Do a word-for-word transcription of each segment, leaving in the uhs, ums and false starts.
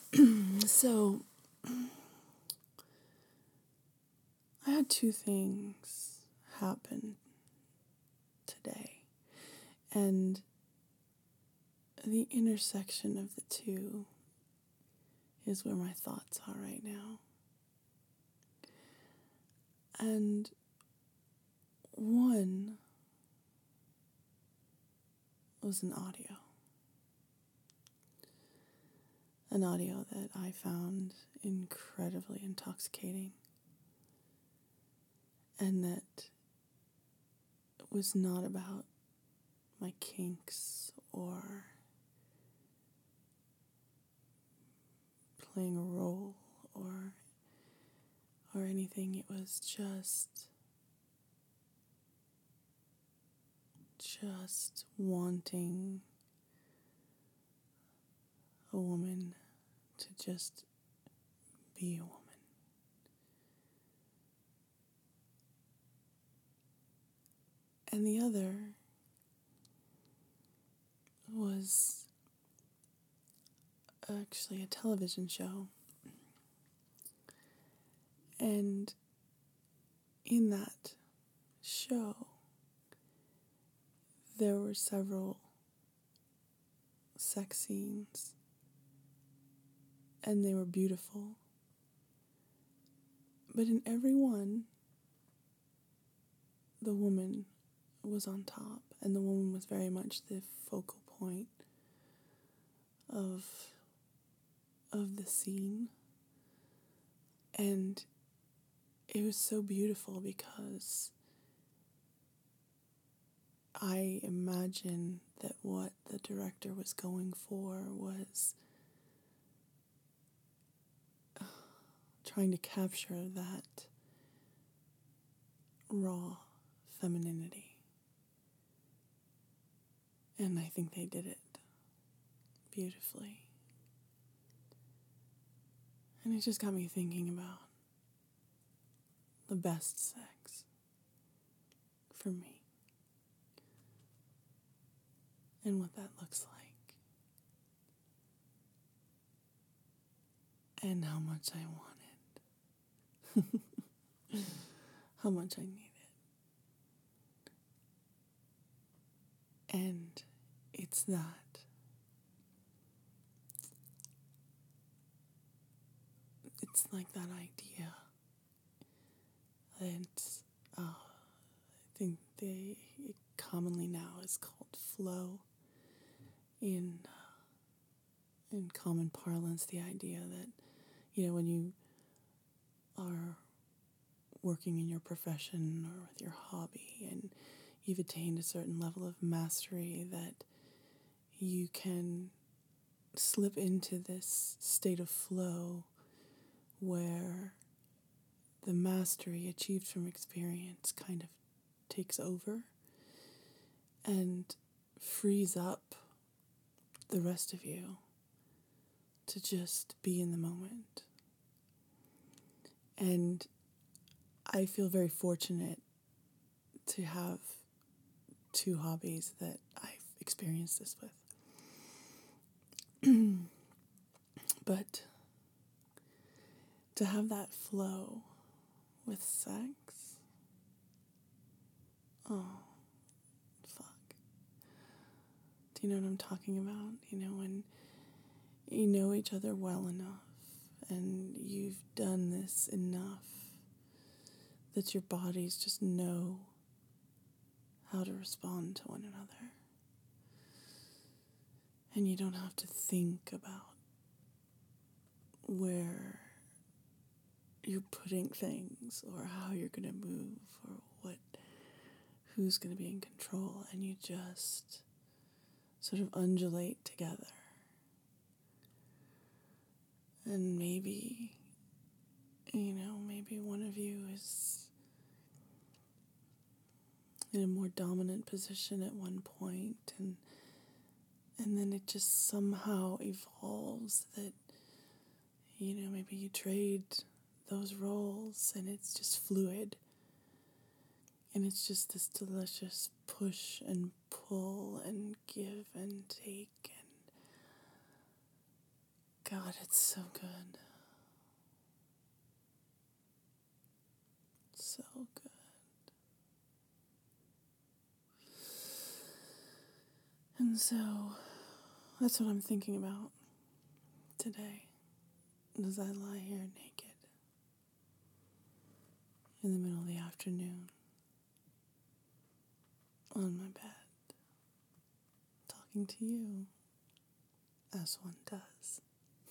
So, I had two things happen today, and the intersection of the two is where my thoughts are right now. And one was an audio. An audio that I found incredibly intoxicating, and that was not about my kinks or playing a role or or anything. It was just just wanting a woman to just be a woman. And the other was actually a television show. And in that show, there were several sex scenes, and they were beautiful. But in every one, the woman was on top, and the woman was very much the focal point of of the scene. And it was so beautiful because I imagine that what the director was going for was trying to capture that raw femininity. And I think they did it beautifully. And it just got me thinking about the best sex for me and what that looks like and how much I want it, how much I need it. And it's that it's like that idea that uh, I think they it commonly now is called flow in uh, in common parlance. The idea that, you know, when you are working in your profession or with your hobby and you've attained a certain level of mastery, that you can slip into this state of flow where the mastery achieved from experience kind of takes over and frees up the rest of you to just be in the moment. And I feel very fortunate to have two hobbies that I've experienced this with. But to have that flow with sex, oh, fuck. Do you know what I'm talking about? You know, when you know each other well enough and you've done this enough that your bodies just know how to respond to one another. And you don't have to think about where you're putting things or how you're going to move or what, who's going to be in control, and you just sort of undulate together. And maybe, you know, maybe one of you is in a more dominant position at one point, and and then it just somehow evolves that, you know, maybe you trade those roles and it's just fluid. And it's just this delicious push and pull and give and take and God, it's so good. So good. And so that's what I'm thinking about today as I lie here naked in the middle of the afternoon on my bed, talking to you as one does.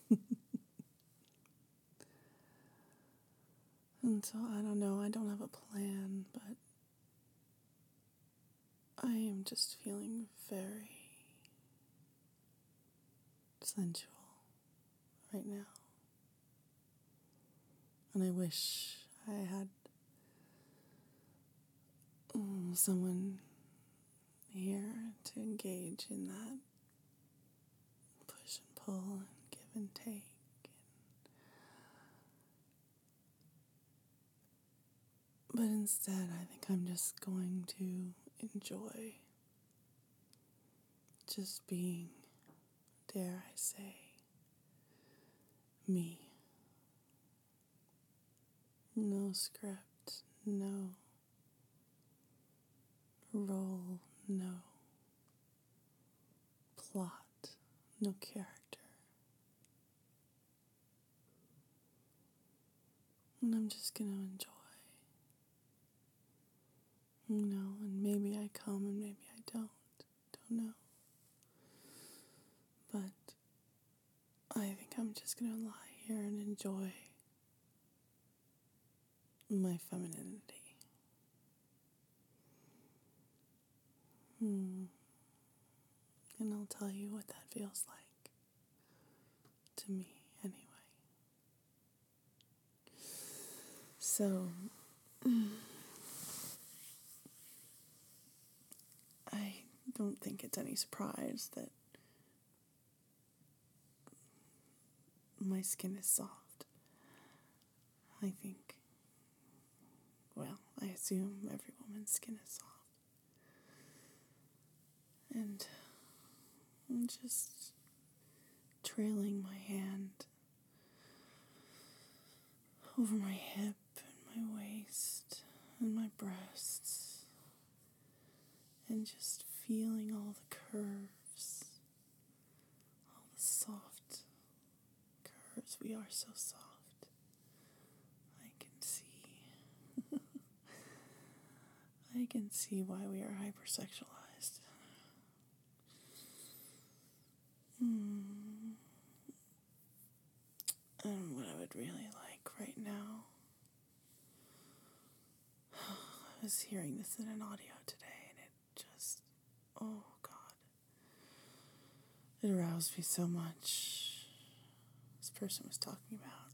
And so I don't know, I don't have a plan, but I am just feeling very sensual right now. And I wish I had um, someone here to engage in that push and pull and give and take. But instead, I think I'm just going to enjoy just being, dare I say, me. No script, no role, no plot, no character. And I'm just going to enjoy. You know, and maybe I come and maybe I don't. Don't know. But I think I'm just going to lie here and enjoy my femininity. Hmm. And I'll tell you what that feels like to me anyway. So, I don't think it's any surprise that my skin is soft. I think, well, I assume every woman's skin is soft. And I'm just trailing my hand over my hip and my waist and my breasts and just feeling all the curves, all the soft curves. We are so soft. I can see. I can see why we are hypersexualized. Hmm. And what I would really like right now, I was hearing this in an audio today and it just, oh God, it aroused me so much. This person was talking about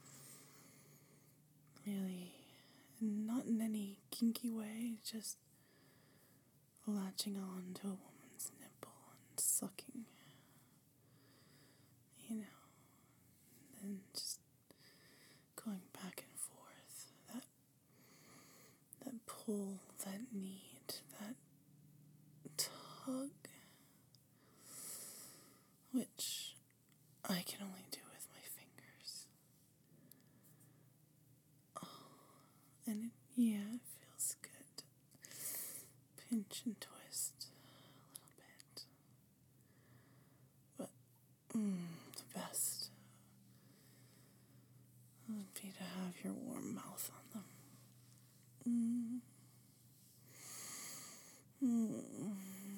really, not in any kinky way, just latching on to a woman's nipple and sucking, you know, and just going back and forth, that that pull, that need, that tug, which I can only do with my fingers. Oh, and it, yeah, it feels good. Pinch and twist a little bit. But mm, the best would be to have your warm mouth on them. Mm. Mm.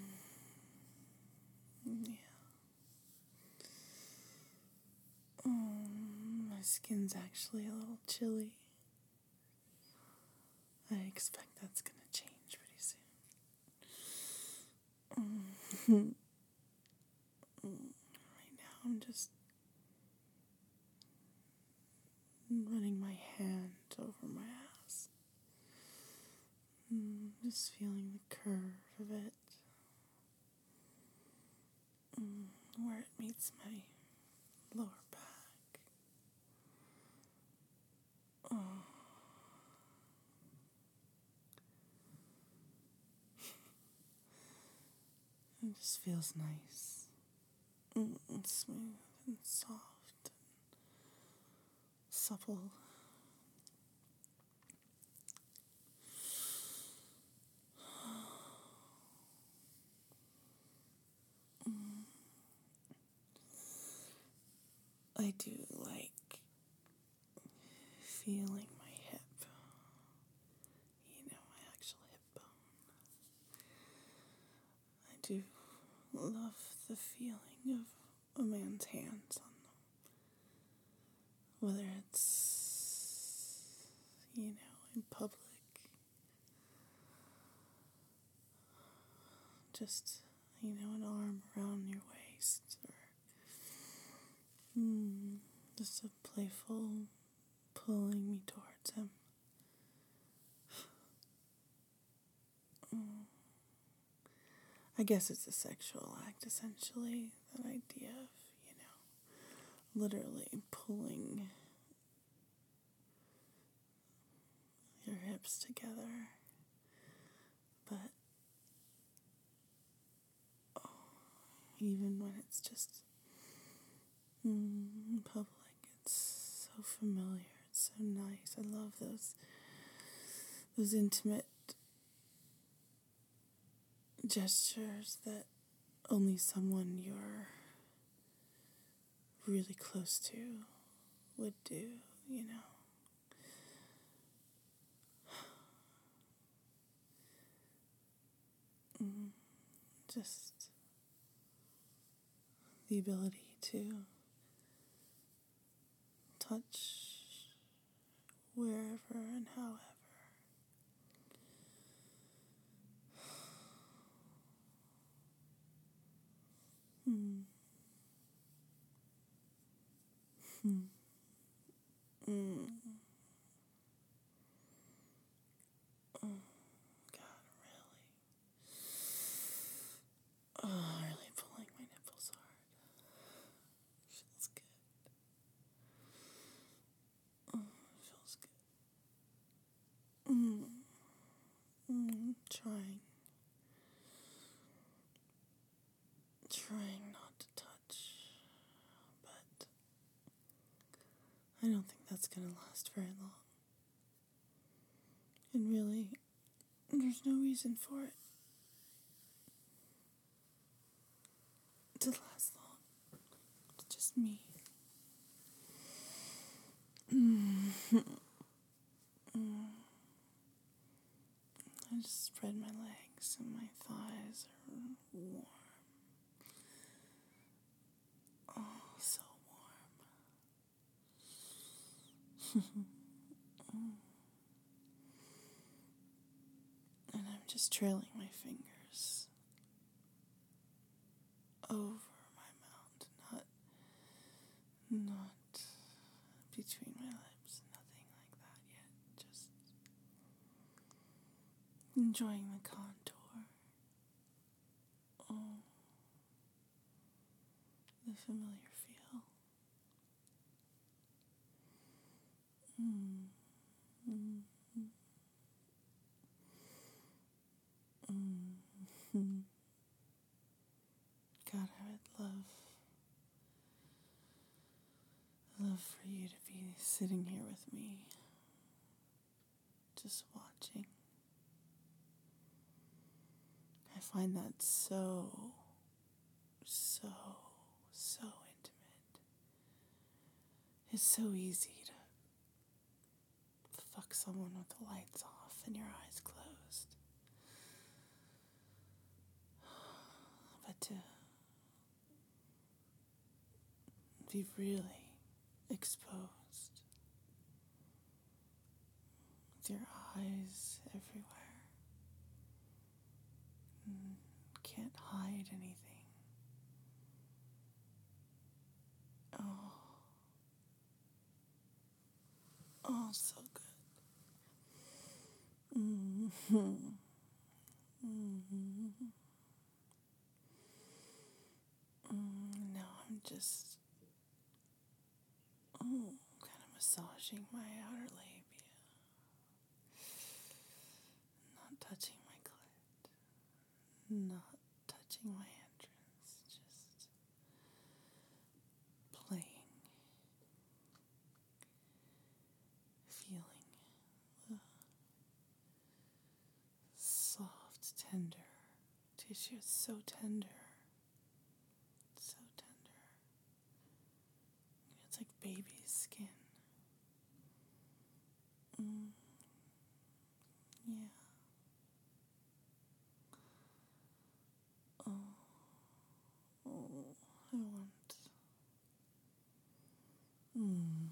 Yeah. Mm, my skin's actually a little chilly. I expect that's going to change pretty soon. Mm. Right now I'm just running my hand over my ass. Mm, just feeling the curve of it. Mm, where it meets my lower back. Oh. It just feels nice. Mm, and smooth and soft. supple. I do like feeling my hip, you know, my actual hip bone. I do love the feeling of a man's hands on them, whether it's, you know, in public, just, you know, an arm around your waist, or mm, just a playful pulling me towards him. Mm. I guess it's a sexual act, essentially, that idea of, you know, literally pulling your hips together. But oh, even when it's just mm, in public, it's so familiar, it's so nice. I love those those intimate gestures that only someone you're really close to would do, you know. Mm, just the ability to touch wherever and however. Mm. Mm. Mm. Oh, God, really? Oh, really pulling my nipples hard. Feels good. Oh, feels good. Mm. Mm. Trying. Trying not to touch. But I don't think that's going to last very long. And really, there's no reason for it to last long. It's just me. Mm. Mm. I just spread my legs and my thighs are warm. Oh, so warm. And I'm just trailing my fingers over my mouth, not, not between my lips, nothing like that yet. Just enjoying the contour. Oh, the familiar feel. Mm. Mm. Mm. God, I would love, love for you to be sitting here with me, just watching. I find that so, so, so intimate. It's so easy to fuck someone with the lights off and your eyes closed. But to be really exposed with your eyes everywhere, and can't hide anything. Oh, oh, so good. Mm-hmm. Mm-hmm. Mm, now I'm just, oh, kind of massaging my outer labia, not touching my clit, not touching my entrance, just. Playing texture is so tender. So tender. It's like baby skin. Mm. Yeah. Oh. Oh. I want. Mm.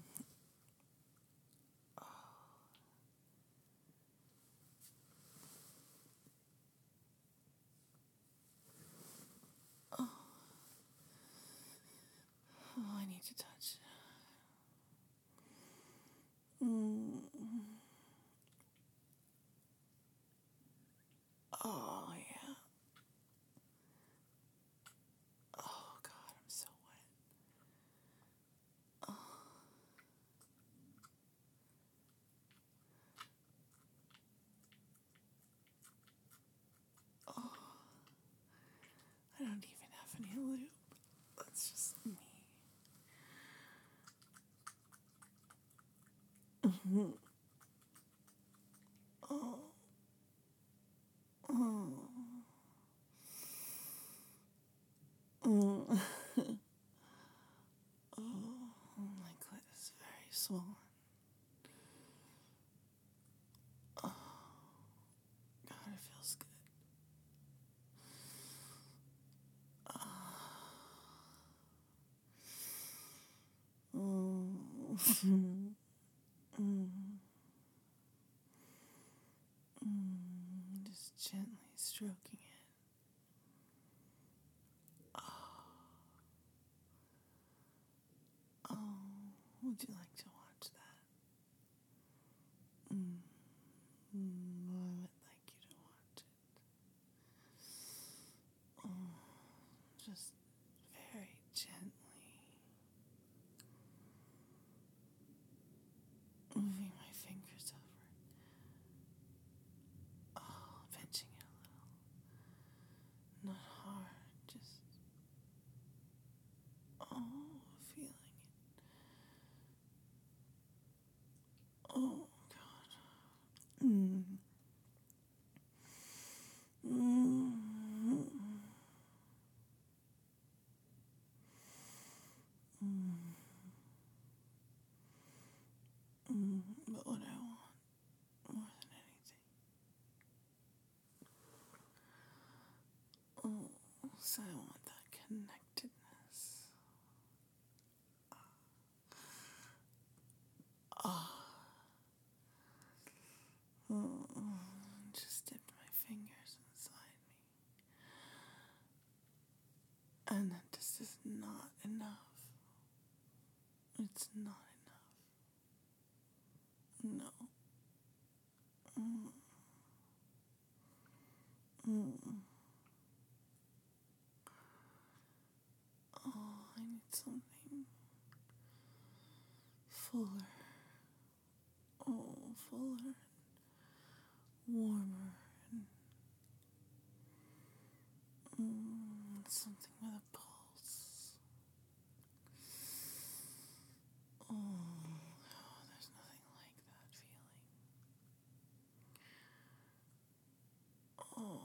Oh. Oh, I need to touch. Mm. Oh, yeah. Oh, God, I'm so wet. Oh. Oh. I don't even have any lube. That's just me. Mm-hmm. Oh. Oh. Mm. Oh, my clit is very swollen. Oh, God, it feels good. Oh. Mm. Mm. Just gently stroking it. Oh. Oh. Would you like to watch that? Mm. Mm. I would like you to watch it. Oh. Just very gently. Moving my fingers over it. Oh, pinching it a little. Not hard, just, oh, feeling it. Oh, God. Mm. Mm. Mm. Mm. But what I want more than anything. Oh, so I want that connectedness. Ah. Oh. Just dipped my fingers inside me. And that just is not enough. It's not enough. No. Mm. Mm. Oh, I need something fuller. Oh, fuller. Warmer. Mm, something with a pulse. Oh, oh, there's nothing like that feeling. Oh,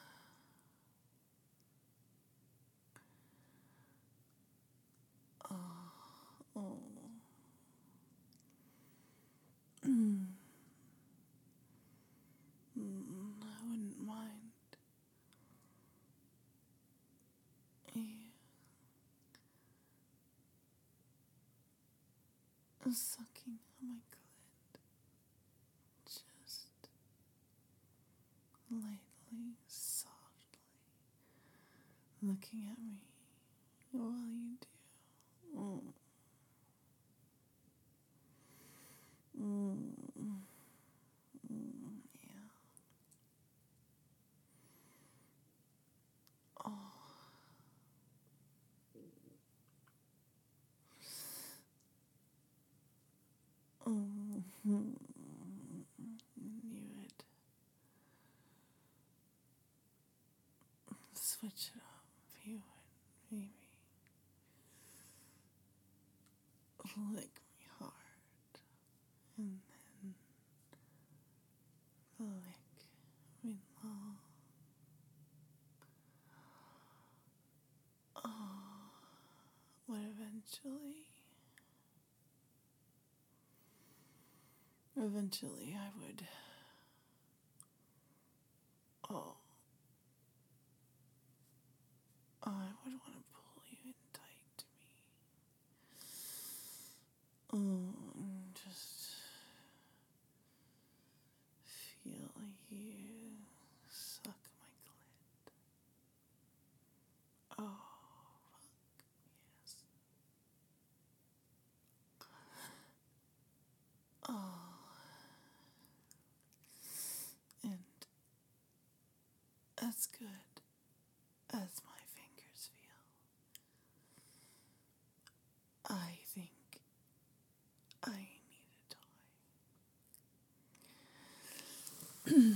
oh, oh. Mm, mm, I wouldn't mind. Yeah, sucking on my clit. Just lightly, softly looking at me while you do. Mm. Mm. Mm. Yeah. Oh. Oh. Mm. You would switch it up. You would maybe lick me hard and then lick me long eventually, eventually I would, oh, I would want to pull you in tight to me. Oh, and just feel you suck my clit. Oh, fuck, yes. Oh, and as good as my fingers feel, I think I need a toy.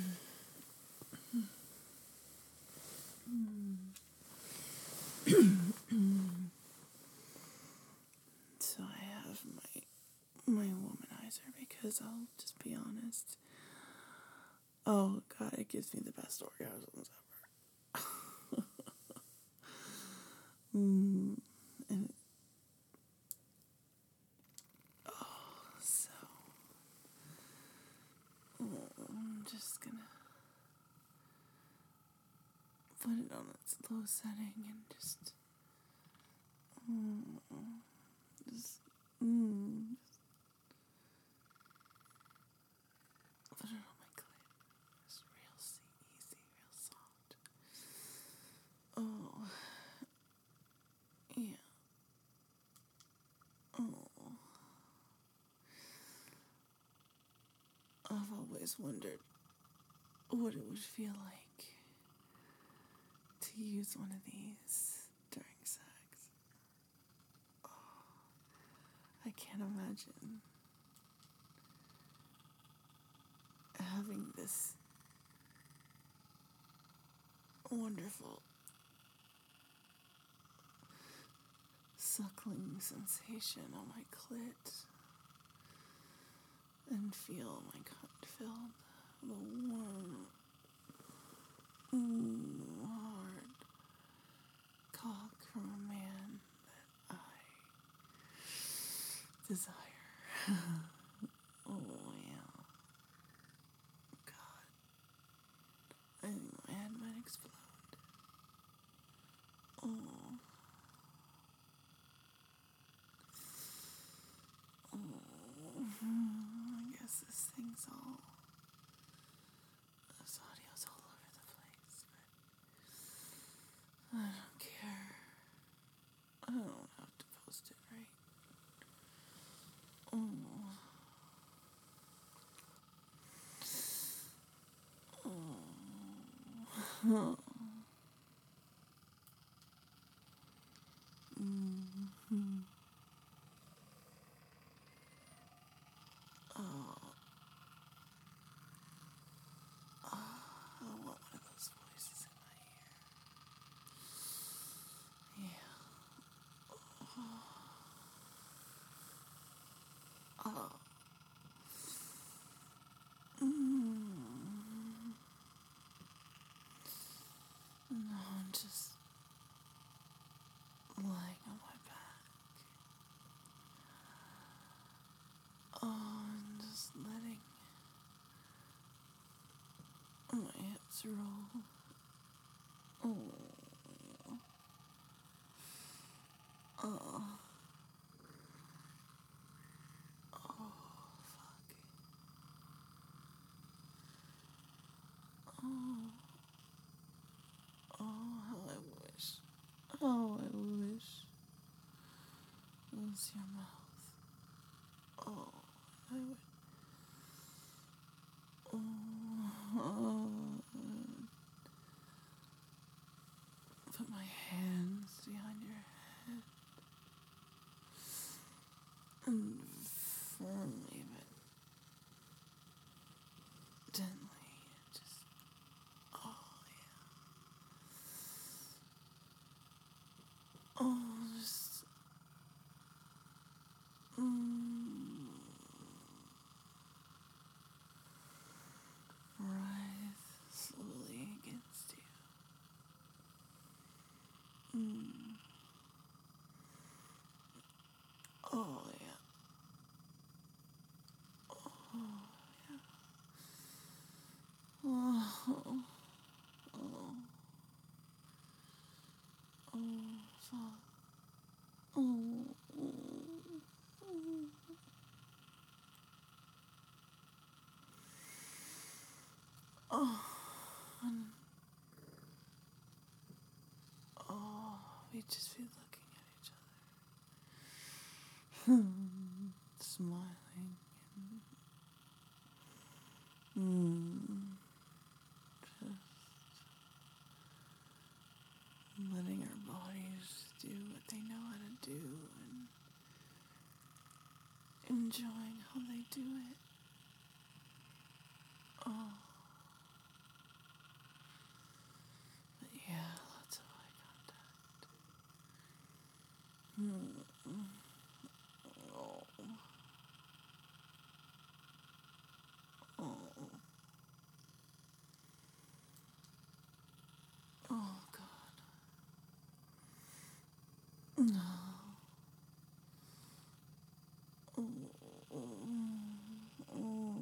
So I have my my womanizer because I'll just be honest. Oh God, it gives me the best orgasms ever. mm, and oh, so oh, I'm just gonna put it on its low setting and just, mm, just, mm, just put it on my clit. It's real easy, real soft. Oh, yeah. Oh, I've always wondered what it would feel like to use one of these during sex. Oh, I can't imagine having this wonderful suckling sensation on my clit and feel my cunt filled with a warm, mm, hard cock from a man that I desire. Oh, yeah. God. I think my head might explode. Oh. Oh. I guess this thing's all... This audio's all over the place, but I don't care. I don't have to post it, right? Oh. Oh. Mm-hmm. Oh. Oh. I want one of those voices in my ear. Yeah. Oh. Oh. Mm. No, I'm just lying on my back. Oh, and just letting my hips roll. Oh. Oh. Oh, fuck. Oh. Oh, how I wish. Oh, I wish. It was your mouth. Oh, I would. Oh, put my hands behind your head and firmly but gently, just, oh yeah. Oh, just, mm, smiling, mm, just letting our bodies do what they know how to do and enjoying how they do it. Oh, but yeah, lots of eye contact. Mm. Oh. Oh. Oh, God. No. Oh. Oh.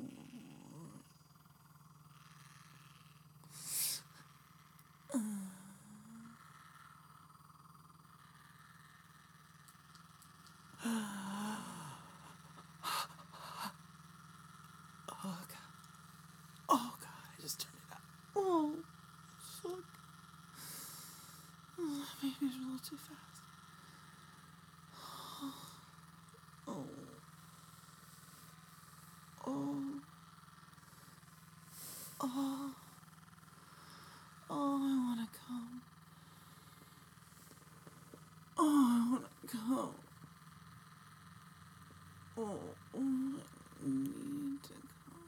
Oh, God. Oh, God. I just turned it up. Oh, fuck. Oh, maybe it's a little too fast. Oh. Oh. Oh. Oh, I want to come. Oh, I want to come. Oh, oh, I need to come.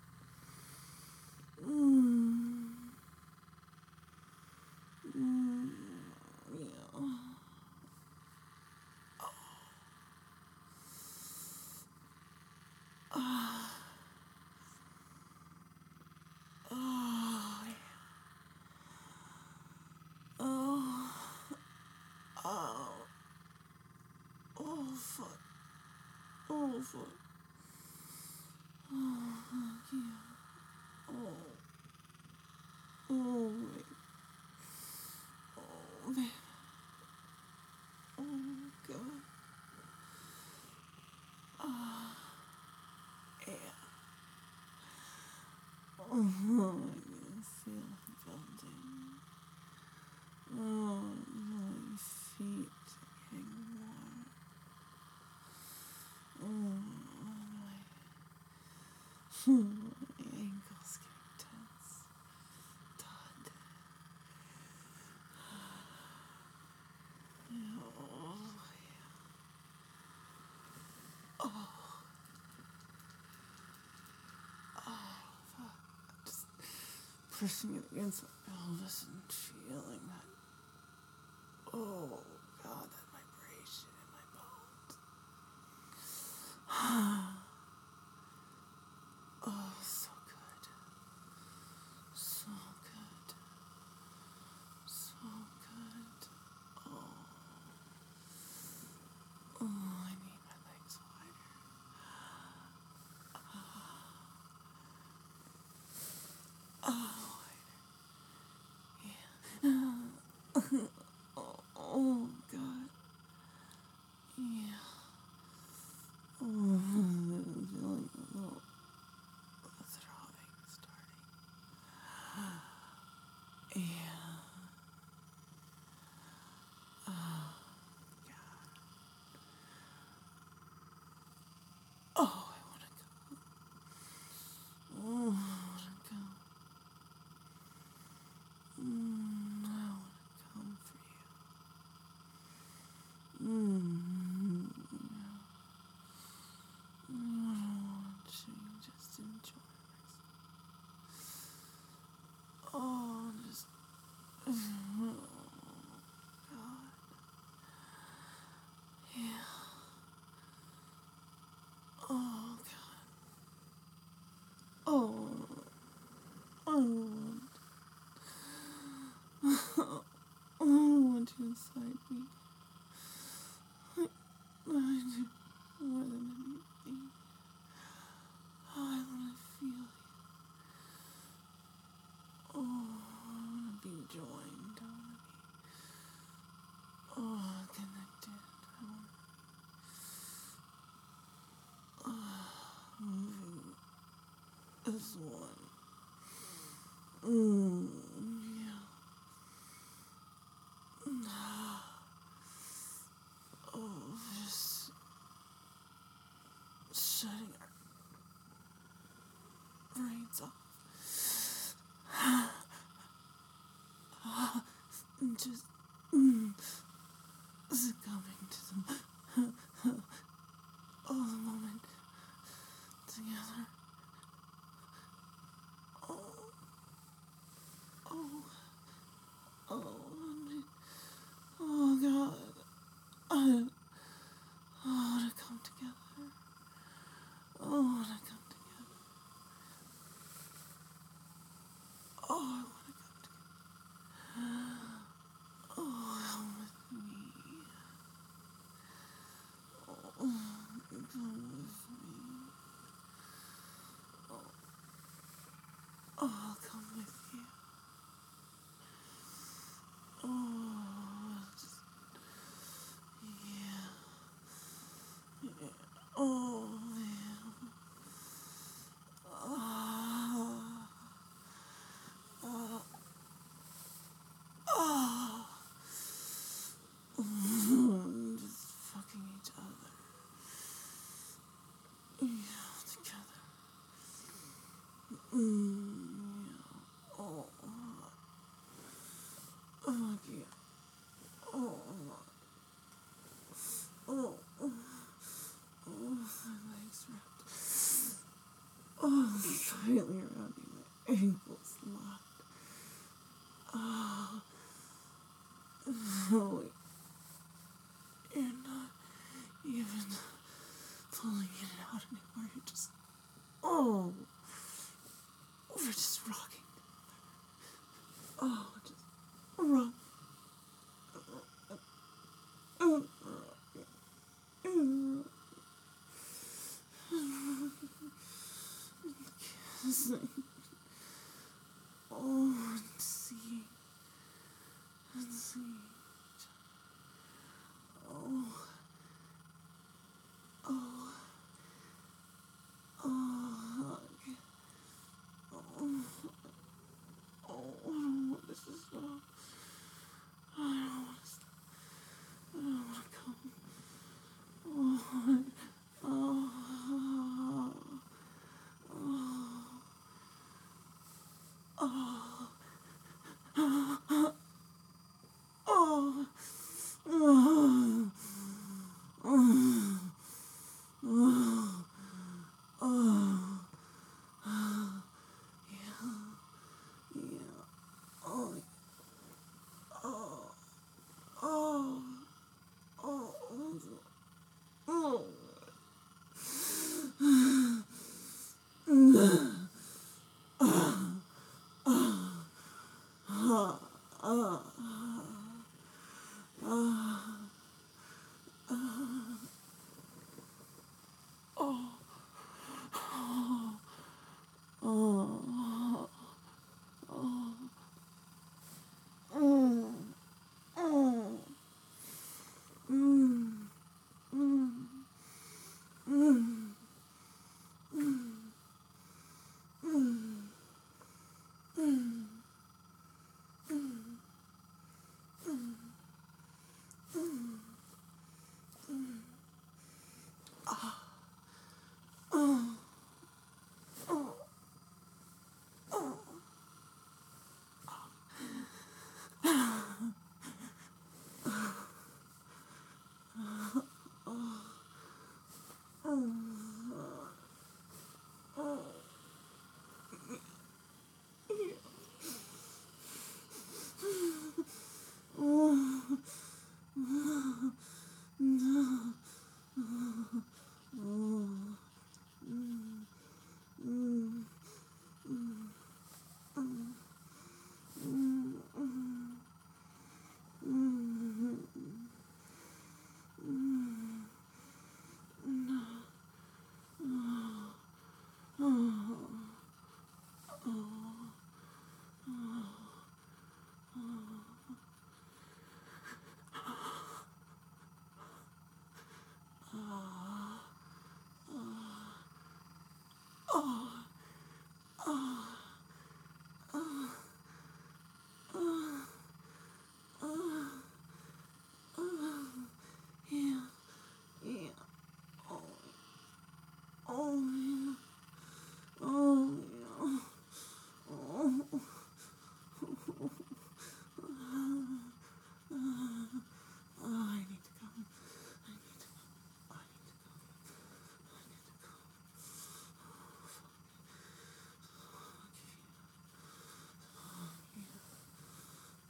Mm. Mm. Yeah. Ah. Oh, yeah. Oh. Oh. Oh, fuck. Oh, fuck. Oh, yeah. Oh. Oh, wait. Oh, man. Oh, God. Ah. Yeah. Oh, I can feel it building. Oh, my feet getting warm. Oh, my, my ankles getting tense. Taut. Yeah, oh, yeah. Oh, oh, fuck. Just pushing it against my pelvis and feeling that. Oh, God, that vibration in my bones. Oh, so good. So good. So good. Oh, oh, I need my legs wider. Oh, yeah. Oh, oh, God. Yeah. Oh, I'm feeling a little throbbing starting. Yeah. Oh, God. Oh, I want to go. Oh, I want to go. Mm, I want to come for you. Mm, I want you just enjoy myself. Oh, just. Oh, God. Yeah. Oh, God. Oh, I want. I want you inside me. I, I do more than anything. I want to feel you. Oh, I want to be joined. I want to be oh, connected. I want to oh, moving as one. Mm, yeah. just mm, succumbing to the, oh, the moment together. Oh, oh, oh, oh, God. I, oh, I want to come together. Oh, I want to come together. Oh, I want to come together. Oh, come with me. Oh, come with me. Oh, oh, I'll come with you. Oh, just, yeah. Yeah. Oh, yeah. Oh, oh, oh. Just fucking each other. Yeah, together. Mm, yeah. Oh, oh, yeah. Oh, oh, oh, oh, my legs wrapped. Oh, tightly around me, my ankles locked. Oh, oh, you're not even pulling it out anymore. You're just, oh, we're just rocking. Oh, just rock. Oh, kissing. Oh, and seeing. And seeing. Oh, oh, oh,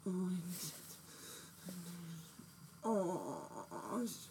Oh, shit.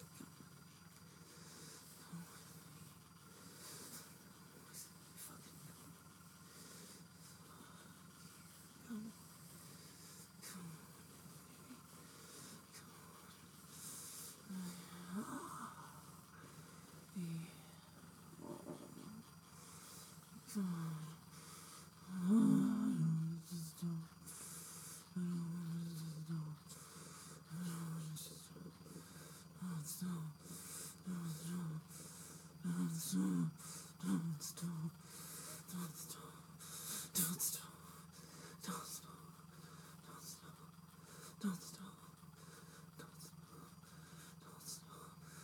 Don't stop. Don't stop. Don't stop. Don't stop. Don't stop. Don't stop. Don't stop. Don't stop.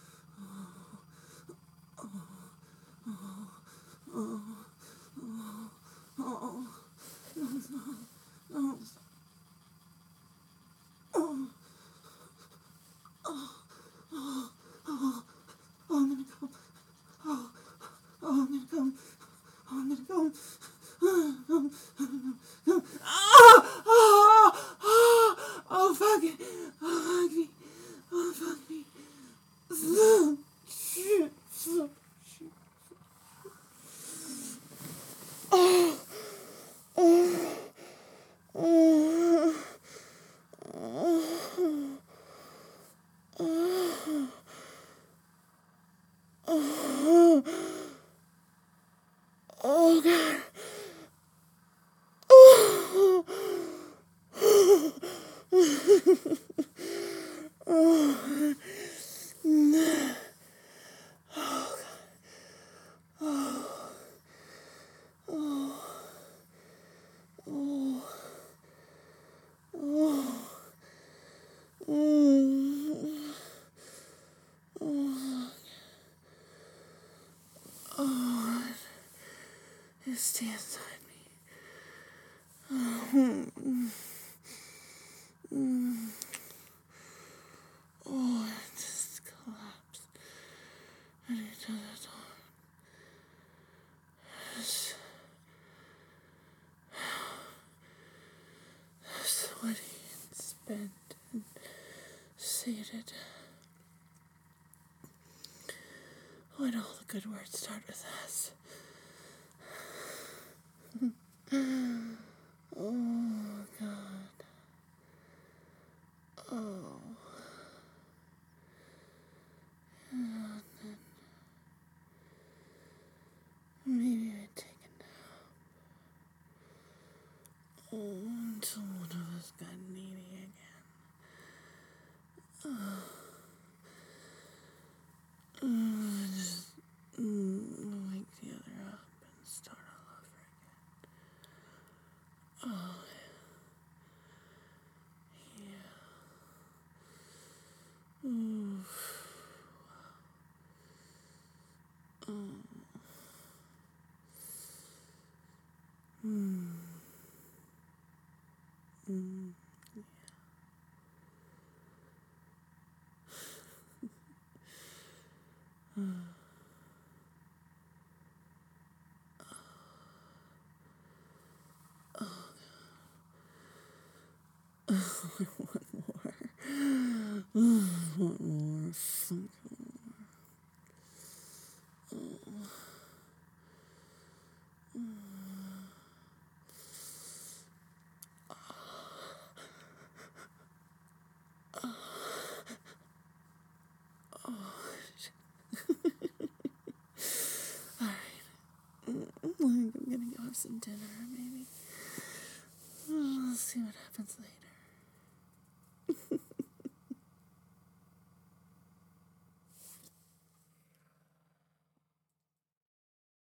Oh, don't stop. Don't stop. Oh, oh, oh, oh, oh, I'm gonna come. Oh, oh, I'm gonna come. Oh, I'm gonna come. Oh, oh, oh, oh, fuck it. Oh, fuck me. Oh, fuck me. Oh, shit. Oh, shit. Oh, oh, oh, oh, oh, oh, oh, God. Oh, oh, you stay inside me. Oh, it just collapsed. And it does it all. It's sweaty and spent and sated. When all the good words start with S. Oh, God. Oh. And then maybe I'd take a nap. Oh, until one of us got needy again. Oh. Uh, just mm, wake the other up and start all over again. Oh, yeah. Oof. Oh. Mm. Mm. Yeah. One more. One more. Fuck. I'm gonna go have some dinner, maybe. I'll see what happens later.